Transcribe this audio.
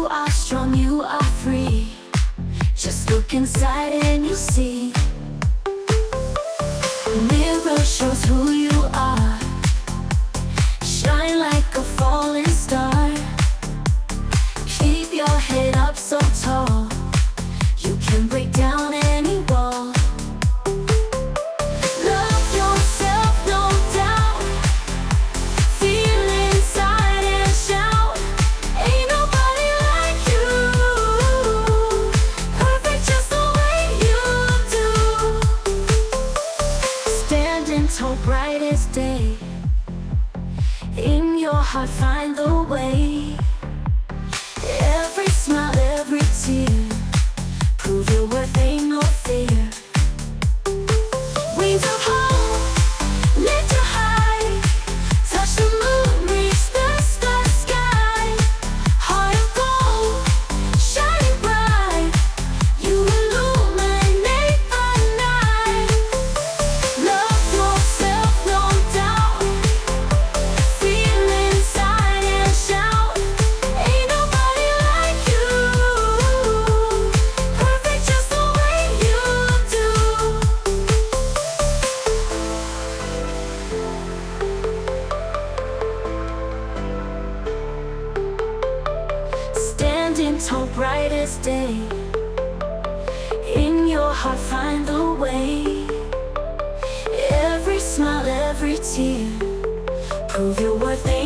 are strong, you are free. Just look inside and you'll see. Mirror shows who you are. Shine like a falling star. Keep your head up so tall. You can break down any wall. Love yourself, no doubt. Feel inside and shout. Ain't nobody like you. Perfect just the way you do. Standing tall, bright as day. In your heart find the way. Every smile, every tear, prove your worth, ain't no fear. Wings of hope, lift you high. Touch the moon, reach the sky. Heart of gold, shining bright. You illuminate the night. Love yourself, no doubt. Feel inside and shout. Ain't nobody like you. Perfect just the way you do. Standing tall, bright as day. In your heart find the way. Every smile, every tear, prove your worth.